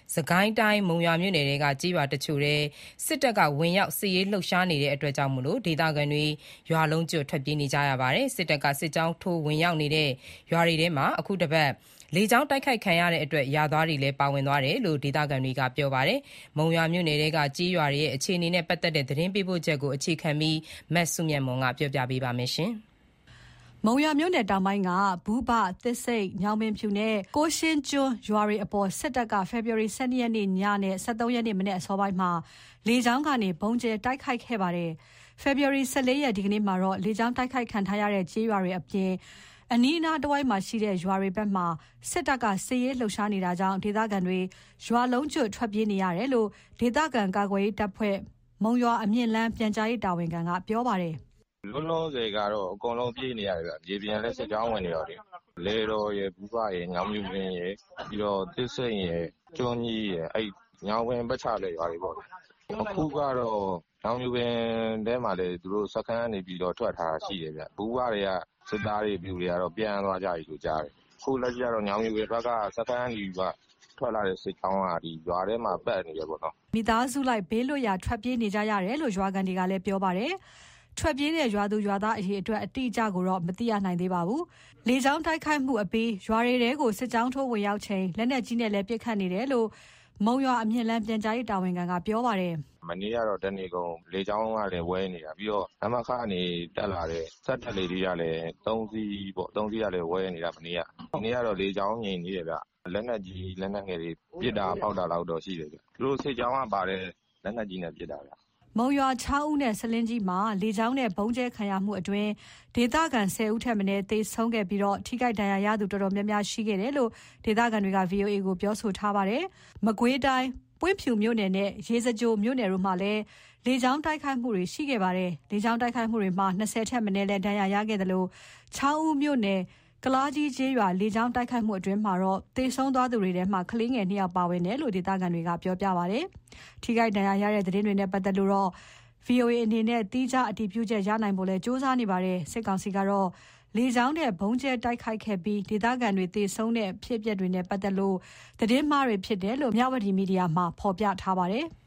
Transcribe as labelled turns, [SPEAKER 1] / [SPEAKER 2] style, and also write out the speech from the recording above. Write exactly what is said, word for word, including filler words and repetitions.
[SPEAKER 1] စကိုင်းတိုင်းမုံရွာမြို့နယ်တွေကကြေးရွာတချို့တဲ့စစ်တပ်ကဝင်ရောက်စစ်ရေးလှုပ်ရှားနေတဲ့အတွက်ကြောင့်မို့လို့ဒေသခံတွေရွာလုံးကျွတ်ထွက်ပြေးနေကြရပါတယ်။စစ်တပ်ကစစ်ကြောင်းထိုးဝင်ရောက်နေတဲ့ရွာတွေထဲမှာအခုတစ်ပတ်လေကြောင်းတိုက်ခိုက်ခံရတဲ့အတွက်ရွာသားတွေလည်းပါဝင်သွားတယ်လို့ဒေသခံတွေကပြောပါတယ်။မုံရွာမြို့နယ်တွေကကြေးရွာတွေရဲ့အခြေအနေနဲ့ပတ်သက်တဲ့သတင်းပေးပို့ချက်ကိုအခြေခံပြီးမတ်စုမြတ်မွန်ကပြောပြပေးပါမယ်။
[SPEAKER 2] မုံရွာမြို့နယ်တောင်ပိုင်းကဘူးဘသစ်စိတ်ညောင်ပင်ဖြူနဲ့ကိုရှင်းကျွန်းရွာတွေအပေါ်စစ်တပ်ကဖေဖော်ဝါရီလ ၁၂ ရက်နေ့ညနဲ့ ၁၃ ရက်နေ့မနေ့အစောပိုင်းမှာလေကြောင်းကနေဘုံကျဲတိုက်ခိုက်ခဲ့ပါတယ်။ဖေဖော်ဝါရီ ၁၄ ရက်ဒီကနေ့မှာတော့လေကြောင်းတိုက်ခိုက်ခံထားရတဲ့ကြေးရွာတွေအပြင်အနီးအနားတစ်ဝိုက်မှာရှိတဲ့ရွာတွေဘက်မှာစစ်တပ်ကစစ်ရေးလှုပ်ရှားနေတာကြောင့်ဒေသခံတွေရွာလုံးကျွတ်ထွက်ပြေးနေရတယ်လို့ဒေသခံကာကွယ်ရေးတပ်ဖွဲ့မုံရွာအမြင့်လန်းပြန်ကြားရေးတာဝန်ခံကပြောပါတယ်
[SPEAKER 3] ။လုံးလုံးစေကတော့အကုန်လုံးပြေးနေရတယ်ဗျ။ရေပြန်လက်စစ်ကြောင်းဝင်နေတော့လေ။လေတော်ရယ်ဘူးဘရယ်ညောင်မြူပင်ရယ်ပြီးတော့သစ်စိတ်ရယ်ကျွန်းကြီးရယ်အဲ့ညောင်ပင်ပတ်ချတဲ့ရွာတွေပေါ့။အခုကတော့ညောင်မြူပင်ထဲမှာလေသူတို့စခန်းကနေပြီးတော့ထွက်ထားတာရှိတယ်ဗျ။ဘူးဘတွေကစစ်သားတွေပြူတွေကတော့ပြန်သွားကြပြီလို့ကြားတယ်။အခုလက်ရှိကတော့ညောင်မြူပင်ဘက်ကစခန်းကြီးကထွက်လာတဲ့စစ်ကြောင်းကဒီရွာထဲမှာပတ်နေရပေါ့နော်
[SPEAKER 2] ။မိသားစုလိုက်ဘေးလွတ်ရာထွက်ပြေးနေကြရတယ်လို့ရွာကန်တွေကလည်းပြောပါတယ်။ထွက်ပြေးတဲ့ရွာသူရွာသားအရေးအတွက်အတိအကျကိုတော့မသိရနိုင်သေးပါဘူး။လေကြောင်းတိုက်ခိုက်မှုအပြီးရွာတွေထဲကိုစစ်ကြောင်းထိုးဝင်ရောက်ချိန်လက်နက်ကြီးနဲ့လည်းပစ်ခတ်နေတယ်လို့မုံရွာအမြင့်လန်းပြန်ကြားရေးတာဝန်ခံကပြောပါတယ်
[SPEAKER 3] ။မနေ့ကတော့တနေ့ကုန်လေကြောင်းကလည်းဝဲနေတာပြီးတော့နမခကနေတက်လာတဲ့စက်တက်လေးတွေကလည်းသုံးစီးပေါ့သုံးစီးကလည်းဝဲနေတာမနေ့ကဒီနေ့ကတော့လေကြောင်းငြိမ်နေတယ်ဗျ။လက်နက်ကြီးလက်နက်ငယ်တွေပစ်တာပေါက်တာလောက်တော့ရှိတယ်ဗျ။သူတို့စစ်ကြောင်းကပါတယ်လက်နက်ကြီးနဲ့ပစ်တာဗျ။
[SPEAKER 2] မုံရွာချောင်းဦးနဲ့စလင်းကြီးမှာလေကြောင်းနဲ့ဘုံကျဲခံရမှုအတွင်းဒေသခံဆယ်ဦးထက်မနည်းသေဆုံးခဲ့ပြီးတော့ထိခိုက်ဒဏ်ရာရသူတော်တော်များများရှိခဲ့တယ်လို့ဒေသခံတွေက ဗွီအိုအေကိုပြောဆိုထားပါတယ်။မကွေးတိုင်းပွင့်ဖြူမြို့နယ်နဲ့ရေစကြိုမြို့နယ်တို့မှာလည်းလေကြောင်းတိုက်ခိုက်မှုတွေရှိခဲ့ပါတယ်။လေကြောင်းတိုက်ခိုက်မှုတွေမှာ၂၀ထက်မနည်းလည်းဒဏ်ရာရခဲ့တယ်လို့ချောင်းဦးမြို့နယ်ကလားကြီးကျေးရွာလေကြောင်းတိုက်ခိုက်မှုအတွင်းမှာတော့သေဆုံးသွားသူတွေထဲမှာကလေးငယ်နှစ်ယောက်ပါဝင်တယ်လို့ဒေသခံတွေကပြောပြပါတယ်။ထိခိုက်ဒဏ်ရာရတဲ့သတင်းတွေနဲ့ပတ်သက်လို့တော့ ဗွီအိုအေအနေနဲ့တီးခြားအတည်ပြုချက်ရနိုင်ဖို့လဲစ조사နေပါတယ်။စစ်ကောင်စီကတော့လေကြောင်းနဲ့ဘုံကျဲတိုက်ခိုက်ခဲ့ပြီးဒေသခံတွေသေဆုံးတဲ့ဖြစ်ပျက်တွေနဲ့ပတ်သက်လို့သတင်းမှားတွေဖြစ်တယ်လို့မြဝတီမီဒီယာမှာဖော်ပြထားပါတယ်။